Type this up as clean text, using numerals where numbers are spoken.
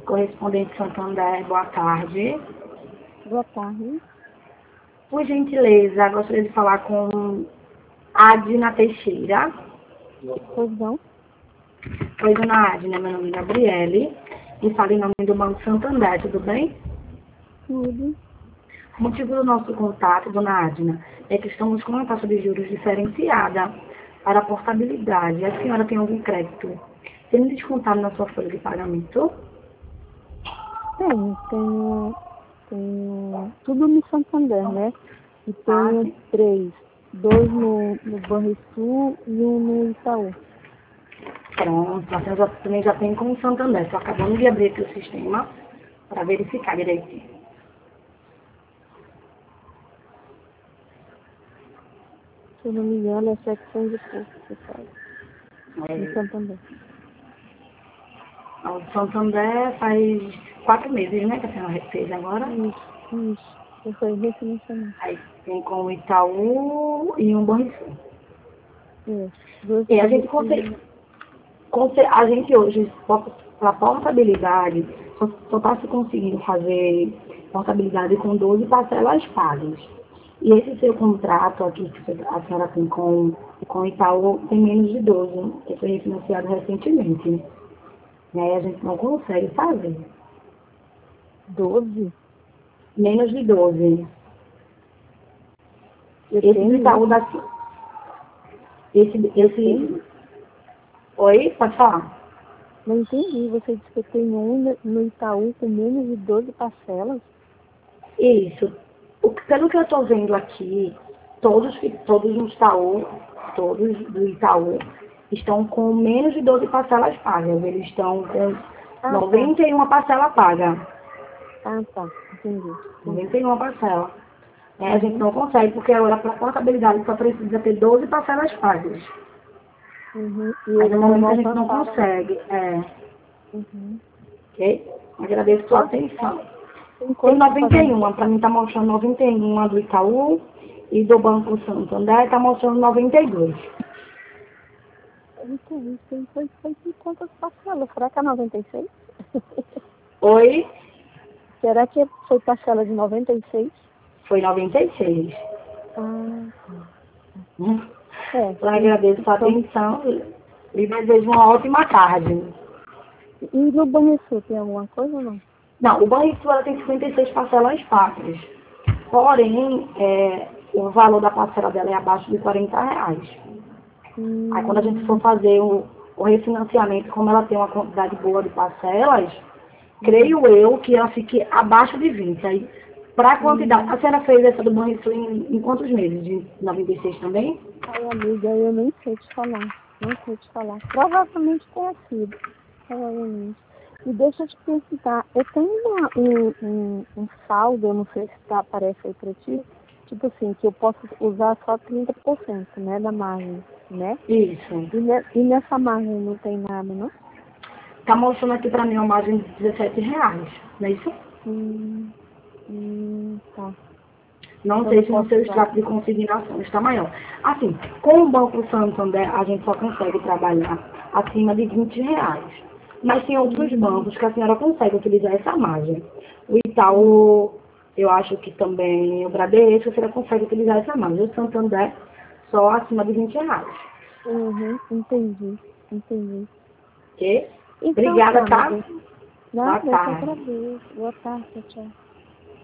Correspondente Santander, boa tarde. Boa tarde. Por gentileza, gostaria de falar com Adna Teixeira. Pois não? Oi, dona Adna, meu nome é Gabriele e falo em nome do Banco Santander, tudo bem? Tudo. O motivo do nosso contato, dona Adna, é que estamos com uma taxa de juros diferenciada para a portabilidade. A senhora tem algum crédito sendo descontado na sua folha de pagamento? Tenho tudo no Santander, né? E Ah, tenho sim. 3. 2 no Banrisul e 1 no Itaú. Pronto, a senhora também já tem com o Santander. Estou acabando de abrir aqui o sistema para verificar direitinho. Se eu não me engano, é 700 e pouco que faz. No É, Santander. o Santander faz 4 meses, né, que a senhora fez agora. Isso. Eu fui refinanciamento. Aí tem com o Itaú e um Banrisul. É. 2 E no a gente Banrisul. a gente hoje, para portabilidade, só está se conseguindo fazer portabilidade com 12 parcelas pagas. E esse seu contrato aqui que a senhora tem com o Itaú tem menos de 12, que foi refinanciado recentemente. E aí a gente não consegue fazer. 12? Menos de 12. Eu Esse do tenho Itaú isso? da... Eu tenho? Oi, pode falar. Não entendi. Você disse que eu tenho um no Itaú com menos de 12 parcelas? Isso. Pelo que eu estou vendo aqui, todos no Itaú, todos do Itaú, estão com menos de 12 parcelas pagas. Eles estão com Ah, tá. 91 parcela paga. Ah, tá. Entendi. 91 parcela. A gente Uhum. não consegue, porque agora para portabilidade só precisa ter 12 parcelas pagas. Uhum. E Aí no eles ainda momento não a gente não alcançaram. consegue. Uhum. Ok? Agradeço sua Quanto? atenção. Tem Tem quanto pagando? 91, para mim está mostrando 91 do Itaú e do Banco Santander está mostrando 92. Entendi. Tem quantas parcelas? Será que é 96? Oi, Será que foi parcela de 96? foi 96. Ah, tá. É. Eu agradeço sua Então, atenção e desejo uma ótima tarde. e no Banrisul tem alguma coisa ou não? Não, o Banrisul ela tem 56 parcelas fáceis. Porém, o valor da parcela dela é abaixo de R$ 40. Aí quando a gente for Hum, fazer o refinanciamento, como ela tem uma quantidade boa de parcelas, uhum, creio eu que ela fique abaixo de 20. Aí, para a quantidade, hum. a senhora fez essa do Banrisul em quantos meses? De 96 também? Ai, amiga, eu nem sei te falar. Não sei te falar. Provavelmente tenha sido. Provavelmente. E deixa eu te perguntar, eu tenho um saldo, eu não sei se tá, aparece aí pra ti, tipo assim, que eu posso usar só 30%, né, da margem, né? Isso. E nessa margem não tem nada, não? Tá mostrando aqui para mim uma margem de R$ 17, não é isso? Tá. Não Então sei eu se no posso seu usar. extrato de consignação está maior. Assim, com o Banco Santander, a gente só consegue trabalhar acima de R$ 20. Mas tem outros Hum, bancos que a senhora consegue utilizar essa margem. O hum, Itaú, eu acho que também, o Bradesco, a senhora consegue utilizar essa margem. O Santander, só acima de R$ 20. entendi, entendi. Ok? Então Obrigada, tá, tá? amiga. Boa Nada, eu que tarde. agradeço. Boa tarde, tchau.